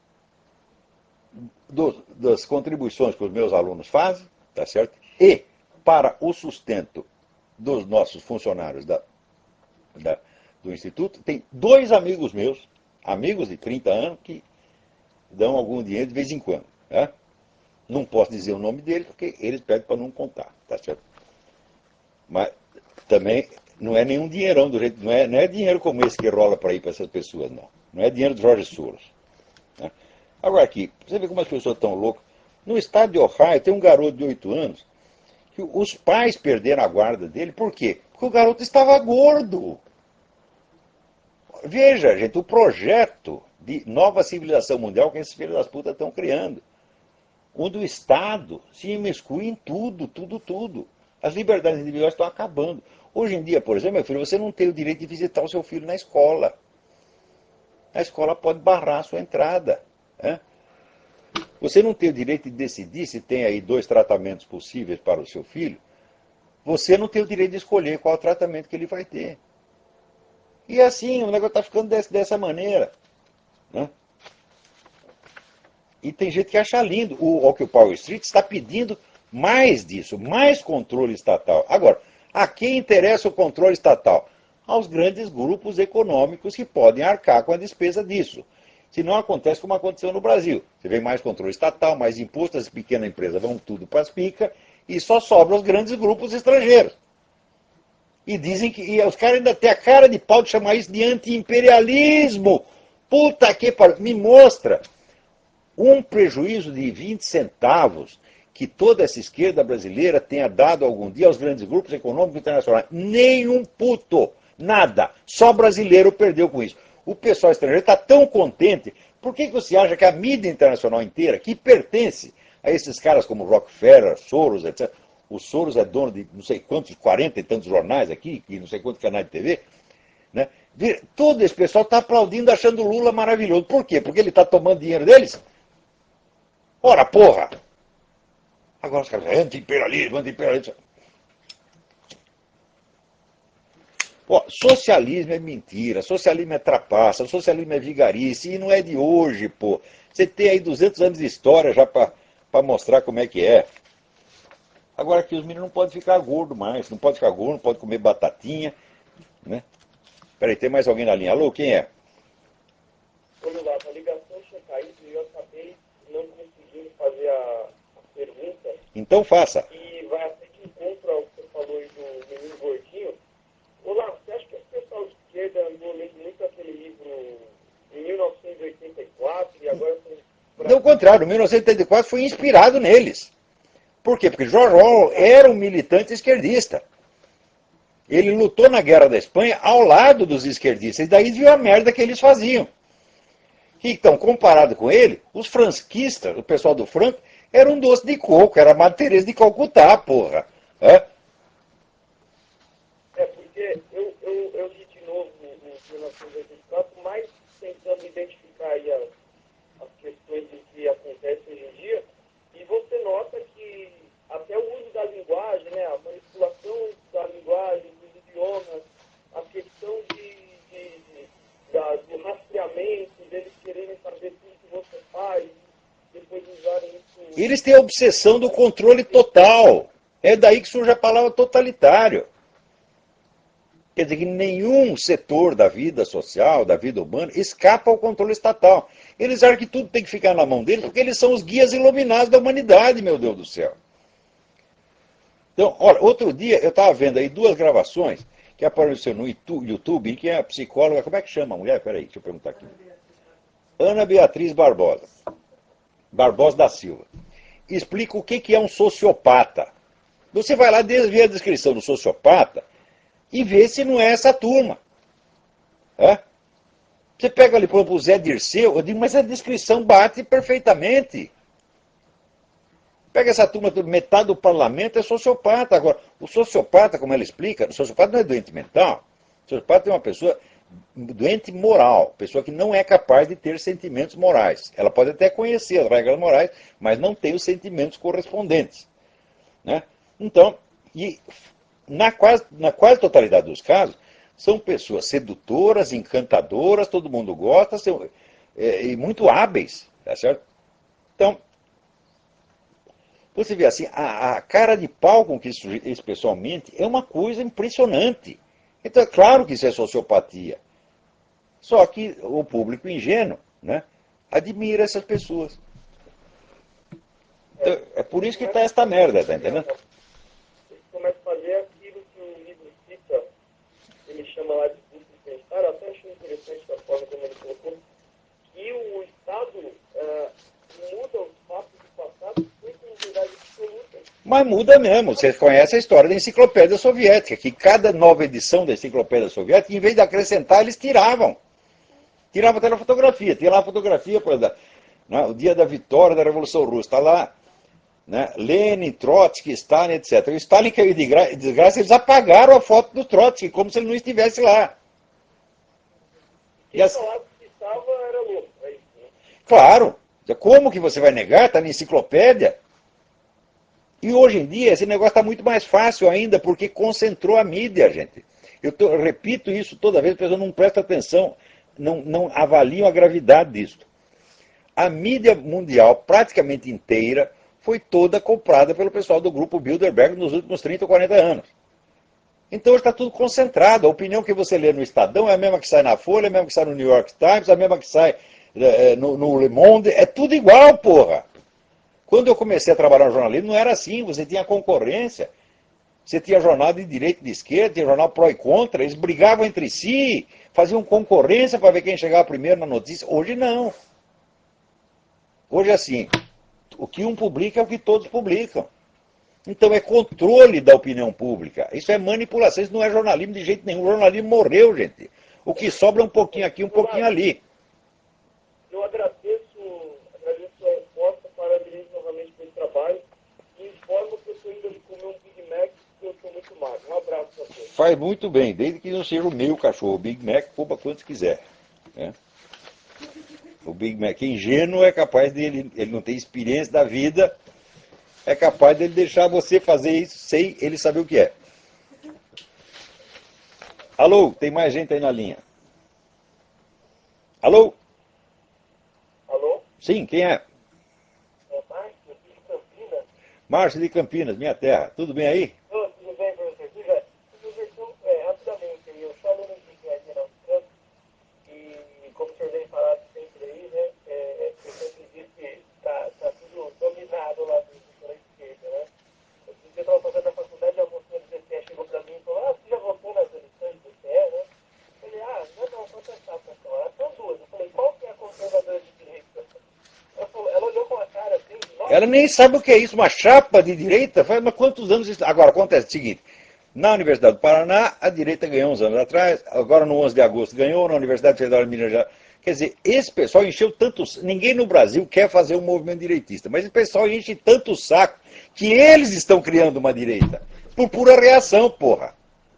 Speaker 1: do, das contribuições que os meus alunos fazem, tá certo? E para o sustento dos nossos funcionários da, da, do Instituto, tem dois amigos meus, amigos de trinta anos, que dão algum dinheiro de vez em quando. Né? Não posso dizer o nome deles, porque eles pedem para não contar, tá certo? Mas também não é nenhum dinheirão, do jeito, não, é, não é dinheiro como esse que rola para ir para essas pessoas, não. Não é dinheiro do Jorge Soros. Né? Agora aqui, você vê como as pessoas estão loucas. No estado de Ohio tem um garoto de oito anos que os pais perderam a guarda dele. Por quê? Porque o garoto estava gordo. Veja, gente, o projeto de nova civilização mundial que esses filhos das putas estão criando. Onde o Estado se imiscui em tudo, tudo, tudo. As liberdades individuais estão acabando. Hoje em dia, por exemplo, meu filho, você não tem o direito de visitar o seu filho na escola. A escola pode barrar a sua entrada. Né? Você não tem o direito de decidir se tem aí dois tratamentos possíveis para o seu filho. Você não tem o direito de escolher qual tratamento que ele vai ter. E assim, o negócio está ficando desse, dessa maneira. Né? E tem gente que acha lindo. O Occupy Street está pedindo mais disso, mais controle estatal. Agora, a quem interessa o controle estatal? Aos grandes grupos econômicos que podem arcar com a despesa disso. Se não acontece como aconteceu no Brasil. Você vê mais controle estatal, mais imposto, as pequenas empresas vão tudo para as picas e só sobram os grandes grupos estrangeiros. E dizem que e os caras ainda têm a cara de pau de chamar isso de anti-imperialismo. Puta que pariu. Me mostra um prejuízo de vinte centavos que toda essa esquerda brasileira tenha dado algum dia aos grandes grupos econômicos internacionais. Nenhum puto. Nada. Só brasileiro perdeu com isso. O pessoal estrangeiro está tão contente. Por que, que você acha que a mídia internacional inteira, que pertence a esses caras como Rockefeller, Soros, etcétera. O Soros é dono de não sei quantos, quarenta e tantos jornais aqui, e não sei quantos canais de T V. Né? Todo esse pessoal está aplaudindo, achando o Lula maravilhoso. Por quê? Porque ele está tomando dinheiro deles? Ora, porra! Agora os caras dizem, anti-imperialismo, anti-imperialismo. Ó, socialismo é mentira, socialismo é trapaça, socialismo é vigarice, e não é de hoje, pô. Você tem aí duzentos anos de história já para mostrar como é que é. Agora que os meninos não podem ficar gordos mais, não pode ficar gordo, não pode comer batatinha, né? Peraí, tem mais alguém na linha? Alô, quem é?
Speaker 2: Olha lá, a ligação tinha caído e eu acabei não conseguindo fazer a, a pergunta.
Speaker 1: Então faça.
Speaker 2: E vai até que encontra o que você falou aí do menino gordinho. Olá, você acha que esse pessoal de esquerda andou lendo muito aquele livro em mil novecentos e oitenta e quatro e agora...
Speaker 1: Não, o contrário, mil novecentos e oitenta e quatro foi inspirado neles. Por quê? Porque George Orwell era um militante esquerdista. Ele lutou na Guerra da Espanha ao lado dos esquerdistas, e daí viu a merda que eles faziam. Então, comparado com ele, os franquistas, o pessoal do Franco, era um doce de coco, era a Madre Teresa de Calcutá, porra. É?
Speaker 2: É, porque eu, eu, eu li de novo no mil novecentos e oitenta e quatro, mais tentando identificar aí as, as questões de que acontecem hoje em dia, e você nota que até o uso da linguagem, né, a manipulação da linguagem, dos idiomas, a questão de, de, de, da, do rastreamento, deles quererem saber tudo que você faz, depois usarem isso...
Speaker 1: Eles têm a obsessão do controle total. É daí que surge a palavra totalitário. Quer dizer que nenhum setor da vida social, da vida humana, escapa ao controle estatal. Eles acham que tudo tem que ficar na mão deles, porque eles são os guias iluminados da humanidade, meu Deus do céu. Então, olha, outro dia eu estava vendo aí duas gravações que apareceram no YouTube, em que a psicóloga, como é que chama a mulher? Peraí, deixa eu perguntar aqui. Ana Beatriz Barbosa, Barbosa da Silva, explica o que é um sociopata. Você vai lá, vê a descrição do sociopata e vê se não é essa turma. É? Você pega ali, por exemplo, o Zé Dirceu, eu digo, mas a descrição bate perfeitamente. Pega essa turma, metade do parlamento é sociopata. Agora, o sociopata, como ela explica, o sociopata não é doente mental. O sociopata é uma pessoa doente moral, pessoa que não é capaz de ter sentimentos morais. Ela pode até conhecer as regras morais, mas não tem os sentimentos correspondentes. Né? Então, e na quase, na quase totalidade dos casos, são pessoas sedutoras, encantadoras, todo mundo gosta, são, é, e muito hábeis, tá certo? Então, você vê assim, a, a cara de pau com que isso, esse pessoal mente é uma coisa impressionante. Então é claro que isso é sociopatia. Só que o público ingênuo, né, admira essas pessoas. Então, é por isso que está esta merda, tá entendendo?
Speaker 2: Eles começam a fazer aquilo que o livro cita, ele chama lá de busca de bem-estar. Eu até achei interessante da forma como ele colocou, que o Estado uh, muda os fatos do passado sem verdade absoluta.
Speaker 1: Mas muda mesmo. Você conhece a história da Enciclopédia Soviética, que cada nova edição da Enciclopédia Soviética, em vez de acrescentar, eles tiravam. Tiravam até na fotografia. Tinha lá a fotografia, por exemplo, né, o dia da vitória da Revolução Russa. Está lá, né, Lenin, Trotsky, Stalin, etcétera. O Stalin caiu de desgraça, eles apagaram a foto do Trotsky, como se ele não estivesse lá.
Speaker 2: E as... que estava era louco, é isso, né?
Speaker 1: Claro. Como que você vai negar? Está na enciclopédia. E hoje em dia esse negócio está muito mais fácil ainda, porque concentrou a mídia, gente. Eu, tô, eu repito isso toda vez, a pessoa não presta atenção, não, não avaliam a gravidade disso. A mídia mundial, praticamente inteira, foi toda comprada pelo pessoal do grupo Bilderberg nos últimos trinta ou quarenta anos. Então está tudo concentrado. A opinião que você lê no Estadão é a mesma que sai na Folha, é a mesma que sai no New York Times, é a mesma que sai é, no, no Le Monde. É tudo igual, porra. Quando eu comecei a trabalhar no jornalismo, não era assim. Você tinha concorrência. Você tinha jornal de direita e de esquerda, tinha jornal pró e contra. Eles brigavam entre si, faziam concorrência para ver quem chegava primeiro na notícia. Hoje não. Hoje é assim. O que um publica é o que todos publicam. Então é controle da opinião pública. Isso é manipulação, isso não é jornalismo de jeito nenhum. O jornalismo morreu, gente. O que sobra é um pouquinho aqui, um pouquinho ali.
Speaker 2: Eu agradeço, agradeço a resposta, parabéns novamente pelo trabalho e informo que eu estou indo ali comer um Big Mac porque eu estou muito magro. Um abraço a todos.
Speaker 1: Faz muito bem, desde que não seja o meu cachorro. O Big Mac, coma quantos quiser. Né? O Big Mac ingênuo é capaz de, ele, ele não tem experiência da vida, é capaz de ele deixar você fazer isso sem ele saber o que é. Alô, tem mais gente aí na linha. Alô?
Speaker 2: Alô?
Speaker 1: Sim, quem é?
Speaker 2: É Márcio, aqui de Campinas.
Speaker 1: Márcio de Campinas, minha terra. Tudo bem aí?
Speaker 2: Oh, tudo bem para você? Diga, então, é, rapidamente, eu só aluno de engenharia na Unicamp e, como o senhor vem falado sempre aí, né, é, eu sempre disse que está tá tudo dominado lá pela esquerda, né? Eu estava fazendo a faculdade, a moça do D C E chegou para mim e falou, ah, você já votou nas eleições do D C E, né? Eu falei, ah, não, não, vou testar, pessoal. Elas são duas. Eu falei, qual que é a conservadora de direita? Ela, falou, ela olhou com a cara assim, nossa.
Speaker 1: Ela nem sabe o que é isso, uma chapa de direita. Faz mas quantos anos isso? Agora, acontece o seguinte, na Universidade do Paraná, a direita ganhou uns anos atrás, agora no onze de agosto ganhou, na Universidade Federal de Minas Gerais. Quer dizer, esse pessoal encheu tanto... Ninguém no Brasil quer fazer um movimento direitista, mas esse pessoal enche tanto o saco que eles estão criando uma direita. Por pura reação, porra.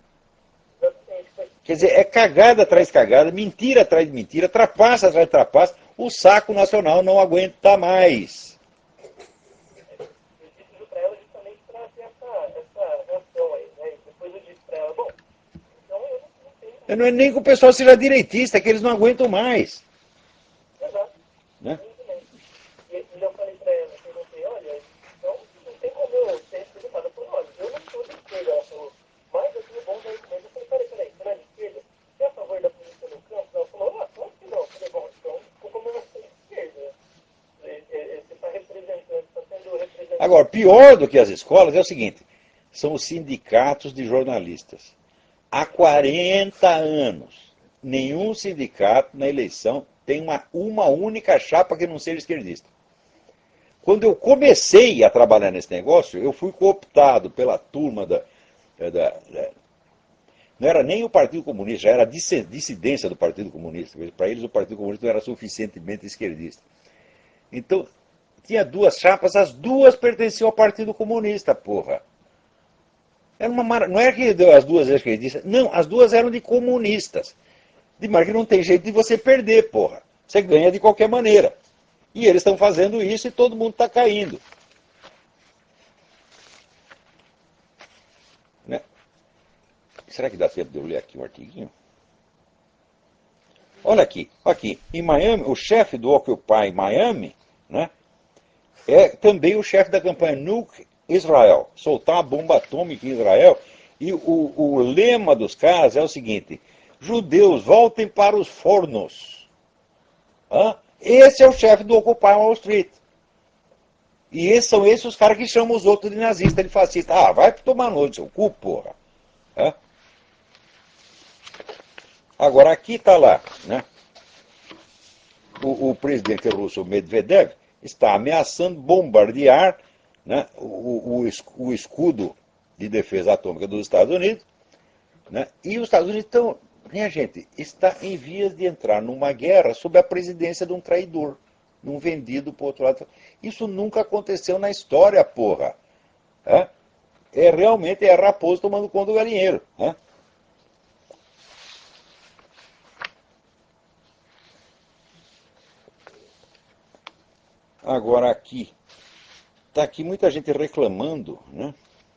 Speaker 1: Quer dizer, é cagada atrás de cagada, mentira atrás de mentira, trapaça atrás de trapaça. O saco nacional não aguenta mais.
Speaker 2: Eu disse para ela justamente para ter essa, essa reação aí, né? E depois eu disse para ela, bom, então eu não, não tenho...
Speaker 1: Não é nem que o pessoal seja direitista, é que eles não aguentam mais.
Speaker 2: Exato.
Speaker 1: Né?
Speaker 2: E, e eu falei para ela, eu perguntei, olha, então não tem como eu ter perguntado. Eu falei, olha, eu não sou de esquerda. Ela falou, mas eu tenho bom da esquerda. Eu falei, peraí, peraí, você não é de esquerda? Você é a favor da polícia no campo? Ela falou, ah, claro que não. Eu falei, bom, então, como eu não sou de esquerda, você está representando, está sendo representante.
Speaker 1: Agora, pior do que as escolas é o seguinte, são os sindicatos de jornalistas. Há quarenta anos, nenhum sindicato na eleição tem uma, uma única chapa que não seja esquerdista. Quando eu comecei a trabalhar nesse negócio, eu fui cooptado pela turma da, da, da não era nem o Partido Comunista, já era a dissidência do Partido Comunista. Para eles o Partido Comunista não era suficientemente esquerdista. Então, tinha duas chapas, as duas pertenciam ao Partido Comunista, porra. Era uma mar... Não é que as duas eram esquerdistas, não, as duas eram de comunistas. De maneira que não tem jeito de você perder, porra. Você ganha de qualquer maneira. E eles estão fazendo isso e todo mundo está caindo. Né? Será que dá tempo de eu ler aqui um artiguinho? Olha aqui, aqui. Em Miami, o chefe do Occupy Miami, né, é também o chefe da campanha Nuke Israel. Soltar uma bomba atômica em Israel. E o, o lema dos caras é o seguinte: judeus, voltem para os fornos. Hã? Esse é o chefe do Occupy Wall Street. E esses são esses os caras que chamam os outros de nazista, de fascista. Ah, vai tomar no seu cu, porra. Hã? Agora, aqui está lá, né? O, o presidente russo Medvedev está ameaçando bombardear, né, o, o, o escudo de defesa atômica dos Estados Unidos, né, e os Estados Unidos estão, minha gente, está em vias de entrar numa guerra sob a presidência de um traidor, de um vendido para o outro lado. Isso nunca aconteceu na história, porra. É, é realmente é a raposa tomando conta do galinheiro. Né? Agora aqui, está aqui muita gente reclamando, né,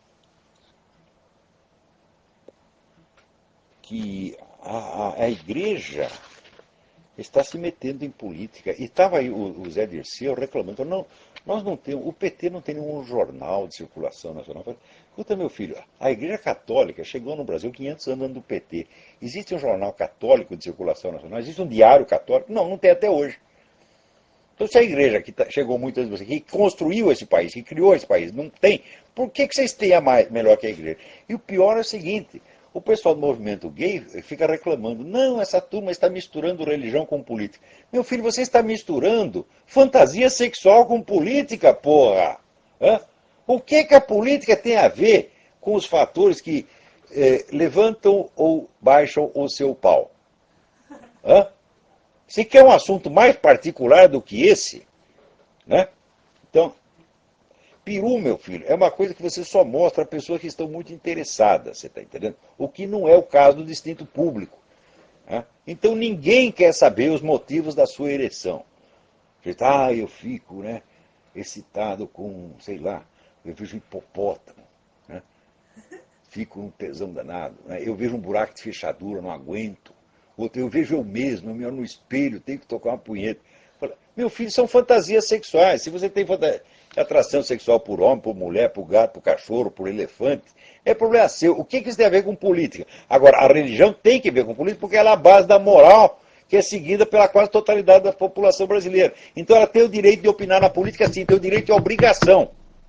Speaker 1: que a, a, a igreja está se metendo em política. E estava aí o, o Zé Dirceu reclamando, não, nós não temos, o P T não tem nenhum jornal de circulação nacional. Escuta, meu filho, a igreja católica chegou no Brasil quinhentos anos antes do P T. Existe um jornal católico de circulação nacional? Existe um diário católico? Não, não tem até hoje. Então, se a igreja que tá, chegou muitas vezes, que construiu esse país, que criou esse país, não tem, por que, que vocês têm a mais, melhor que a igreja? E o pior é o seguinte, o pessoal do movimento gay fica reclamando, não, essa turma está misturando religião com política. Meu filho, você está misturando fantasia sexual com política, porra! Hã? O que, que a política tem a ver com os fatores que eh, levantam ou baixam o seu pau? Hã? Se quer um assunto mais particular do que esse, né? Então, peru, meu filho, é uma coisa que você só mostra a pessoas que estão muito interessadas, você está entendendo? O que não é o caso do distinto público. Né? Então, ninguém quer saber os motivos da sua ereção. Ah, eu fico, né, excitado com, sei lá, eu vejo um hipopótamo, né? Fico um tesão danado. Né? Eu vejo um buraco de fechadura, não aguento. Outro, eu vejo eu mesmo, eu me olho no espelho, tenho que tocar uma punheta. Meu filho, são fantasias sexuais. Se você tem atração sexual por homem, por mulher, por gato, por cachorro, por elefante, é problema seu. O que isso tem a ver com política? Agora, a religião tem que ver com política porque ela é a base da moral que é seguida pela quase totalidade da população brasileira. Então ela tem o direito de opinar na política, sim, tem o direito e a obrigação.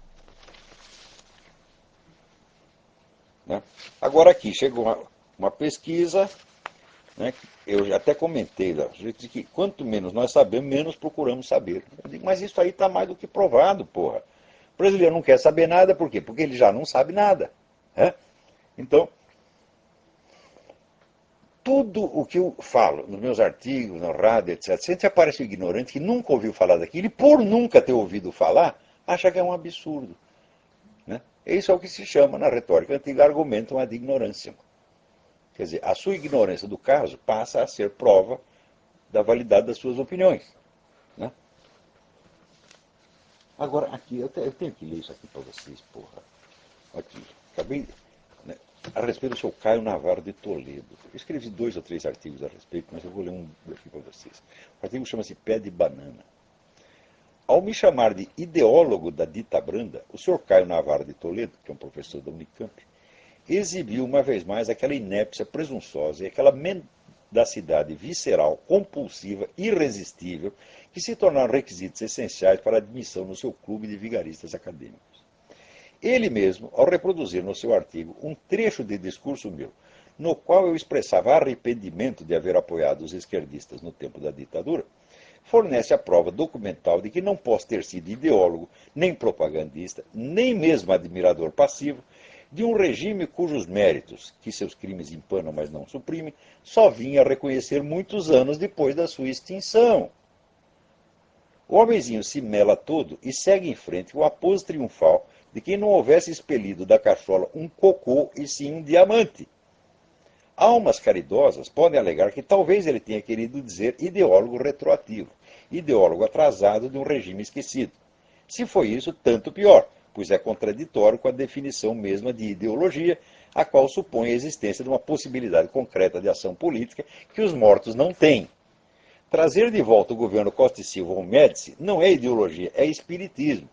Speaker 1: Né? Agora aqui, chegou uma, uma pesquisa, né, eu já até comentei, né, que quanto menos nós sabemos, menos procuramos saber. Eu digo, mas isso aí está mais do que provado, porra. O brasileiro não quer saber nada, por quê? Porque ele já não sabe nada. Né? Então, tudo o que eu falo nos meus artigos, na rádio, etcétera, sempre aparece um ignorante que nunca ouviu falar daquilo e por nunca ter ouvido falar, acha que é um absurdo. Né? Isso é o que se chama, na retórica antiga, argumentum ad ignorância. Quer dizer, a sua ignorância do caso passa a ser prova da validade das suas opiniões. Né? Agora, aqui, eu, te, eu tenho que ler isso aqui para vocês, porra. Aqui, acabei, né, a respeito do seu Caio Navarro de Toledo. Eu escrevi dois ou três artigos a respeito, mas eu vou ler um aqui para vocês. O artigo chama-se Pé de Banana. Ao me chamar de ideólogo da dita branda, o senhor Caio Navarro de Toledo, que é um professor da Unicamp, exibiu uma vez mais aquela inépcia presunçosa e aquela mendacidade visceral, compulsiva, irresistível, que se tornaram requisitos essenciais para a admissão no seu clube de vigaristas acadêmicos. Ele mesmo, ao reproduzir no seu artigo um trecho de discurso meu, no qual eu expressava arrependimento de haver apoiado os esquerdistas no tempo da ditadura, fornece a prova documental de que não posso ter sido ideólogo, nem propagandista, nem mesmo admirador passivo de um regime cujos méritos, que seus crimes empanam mas não suprimem, só vim a reconhecer muitos anos depois da sua extinção. O homenzinho se mela todo e segue em frente com a pose triunfal de quem não houvesse expelido da cachola um cocô e sim um diamante. Almas caridosas podem alegar que talvez ele tenha querido dizer ideólogo retroativo, ideólogo atrasado de um regime esquecido. Se foi isso, tanto pior, pois é contraditório com a definição mesma de ideologia, a qual supõe a existência de uma possibilidade concreta de ação política que os mortos não têm. Trazer de volta o governo Costa e Silva ao Médici não é ideologia, é espiritismo.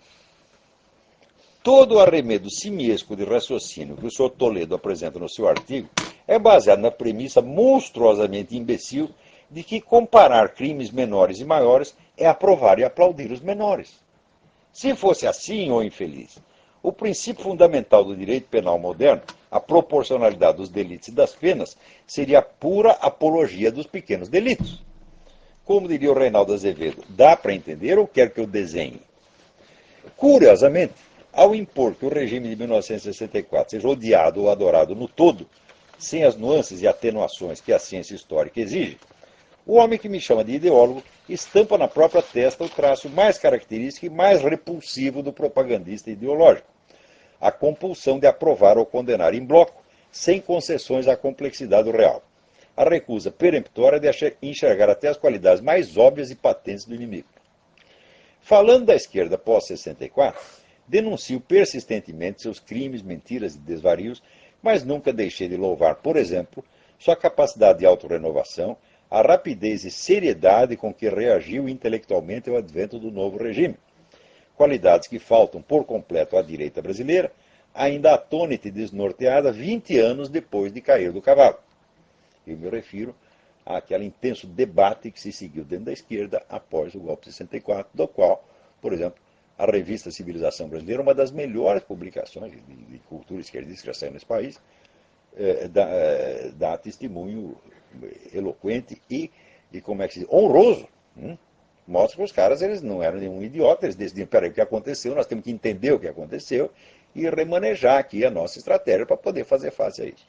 Speaker 1: Todo o arremedo simiesco de raciocínio que o senhor Toledo apresenta no seu artigo é baseado na premissa monstruosamente imbecil de que comparar crimes menores e maiores é aprovar e aplaudir os menores. Se fosse assim, ô infeliz, o princípio fundamental do direito penal moderno, a proporcionalidade dos delitos e das penas, seria a pura apologia dos pequenos delitos. Como diria o Reinaldo Azevedo, dá para entender ou quer que eu desenhe? Curiosamente, ao impor que o regime de mil novecentos e sessenta e quatro seja odiado ou adorado no todo, sem as nuances e atenuações que a ciência histórica exige, o homem que me chama de ideólogo estampa na própria testa o traço mais característico e mais repulsivo do propagandista ideológico: a compulsão de aprovar ou condenar em bloco, sem concessões à complexidade do real. A recusa peremptória de enxergar até as qualidades mais óbvias e patentes do inimigo. Falando da esquerda pós-sessenta e quatro, denuncio persistentemente seus crimes, mentiras e desvarios, mas nunca deixei de louvar, por exemplo, sua capacidade de autorrenovação, a rapidez e seriedade com que reagiu intelectualmente ao advento do novo regime. Qualidades que faltam por completo à direita brasileira, ainda atônita e desnorteada vinte anos depois de cair do cavalo. Eu me refiro àquele intenso debate que se seguiu dentro da esquerda após o golpe de sessenta e quatro, do qual, por exemplo, a revista Civilização Brasileira, uma das melhores publicações de, de cultura esquerdista que já saiu nesse país, é, dá, é, dá testemunho eloquente e, e, como é que se diz, honroso. Hum? Mostra que os caras eles não eram nenhum idiota, eles decidiram, peraí, o que aconteceu, nós temos que entender o que aconteceu e remanejar aqui a nossa estratégia para poder fazer face a isso.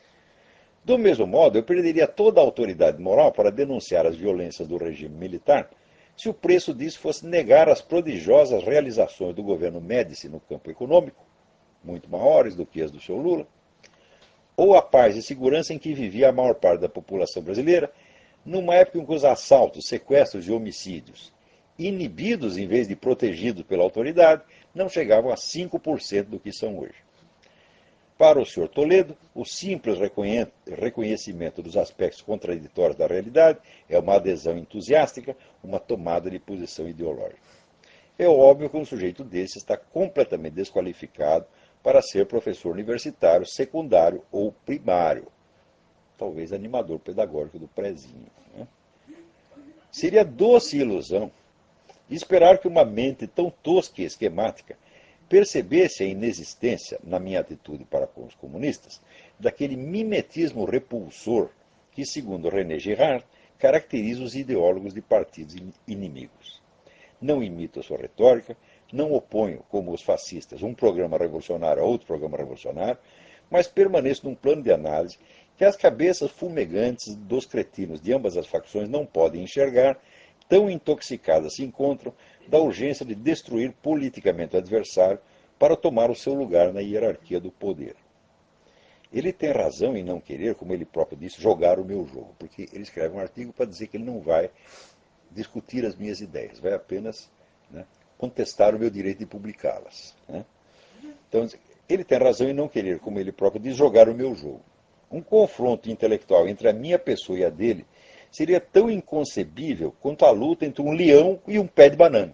Speaker 1: Do mesmo modo, eu perderia toda a autoridade moral para denunciar as violências do regime militar se o preço disso fosse negar as prodigiosas realizações do governo Médici no campo econômico, muito maiores do que as do seu Lula, ou a paz e segurança em que vivia a maior parte da população brasileira, numa época em que os assaltos, sequestros e homicídios, inibidos em vez de protegidos pela autoridade, não chegavam a cinco por cento do que são hoje. Para o senhor Toledo, o simples reconhecimento dos aspectos contraditórios da realidade é uma adesão entusiástica, uma tomada de posição ideológica. É óbvio que um sujeito desse está completamente desqualificado para ser professor universitário, secundário ou primário. Talvez animador pedagógico do prézinho. Né? Seria doce ilusão esperar que uma mente tão tosca e esquemática percebesse a inexistência, na minha atitude para com os comunistas, daquele mimetismo repulsor que, segundo René Girard, caracteriza os ideólogos de partidos inimigos. Não imito a sua retórica, não oponho, como os fascistas, um programa revolucionário a outro programa revolucionário, mas permaneço num plano de análise que as cabeças fumegantes dos cretinos de ambas as facções não podem enxergar, tão intoxicadas se encontram da urgência de destruir politicamente o adversário para tomar o seu lugar na hierarquia do poder. Ele tem razão em não querer, como ele próprio disse, jogar o meu jogo, porque ele escreve um artigo para dizer que ele não vai discutir as minhas ideias, vai apenas, né, contestar o meu direito de publicá-las. Né? Então, ele tem razão em não querer, como ele próprio diz, jogar o meu jogo. Um confronto intelectual entre a minha pessoa e a dele seria tão inconcebível quanto a luta entre um leão e um pé de banana.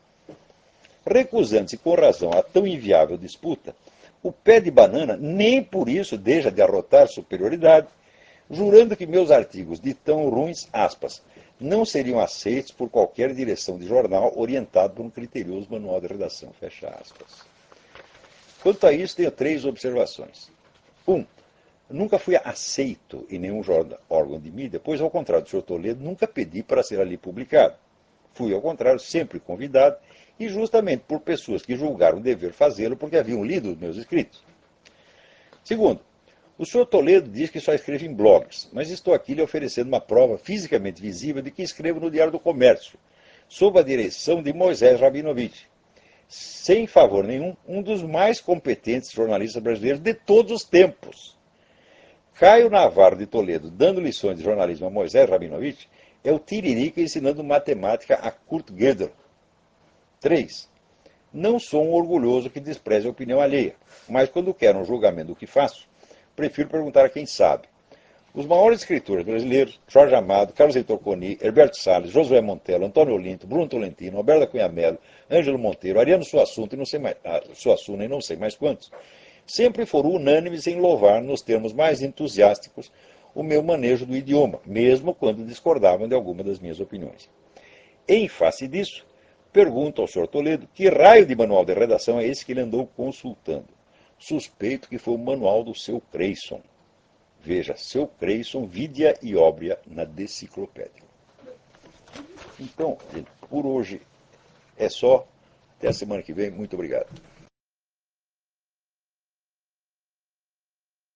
Speaker 1: Recusando-se com razão a tão inviável disputa, o pé de banana nem por isso deixa de arrotar superioridade, jurando que meus artigos de tão ruins, aspas, não seriam aceitos por qualquer direção de jornal orientado por um criterioso manual de redação, fecha aspas. Quanto a isso, tenho três observações. Um, nunca fui aceito em nenhum jornal, órgão de mídia, pois, ao contrário do senhor Toledo, nunca pedi para ser ali publicado. Fui, ao contrário, sempre convidado, e justamente por pessoas que julgaram dever fazê-lo porque haviam lido os meus escritos. Segundo, o senhor Toledo diz que só escreve em blogs, mas estou aqui lhe oferecendo uma prova fisicamente visível de que escrevo no Diário do Comércio, sob a direção de Moisés Rabinovich. Sem favor nenhum, um dos mais competentes jornalistas brasileiros de todos os tempos. Caio Navarro de Toledo, dando lições de jornalismo a Moisés Rabinovich, é o Tiririca ensinando matemática a Kurt Gödel. três. Não sou um orgulhoso que despreze a opinião alheia, mas quando quero um julgamento do que faço, prefiro perguntar a quem sabe. Os maiores escritores brasileiros, Jorge Amado, Carlos Heitor Coni, Herberto Salles, Josué Montello, Antônio Olinto, Bruno Tolentino, Alberto Cunha Mello, Ângelo Monteiro, Ariano Suassuna e não sei mais, ah, Suassuna e não sei mais quantos, sempre foram unânimes em louvar, nos termos mais entusiásticos, o meu manejo do idioma, mesmo quando discordavam de alguma das minhas opiniões. Em face disso, pergunto ao senhor Toledo que raio de manual de redação é esse que ele andou consultando. Suspeito que foi o manual do seu Creyson. Veja, seu Creyson, Vidia e Óbria na Deciclopédia. Então, gente, por hoje é só. Até a semana que vem. Muito obrigado.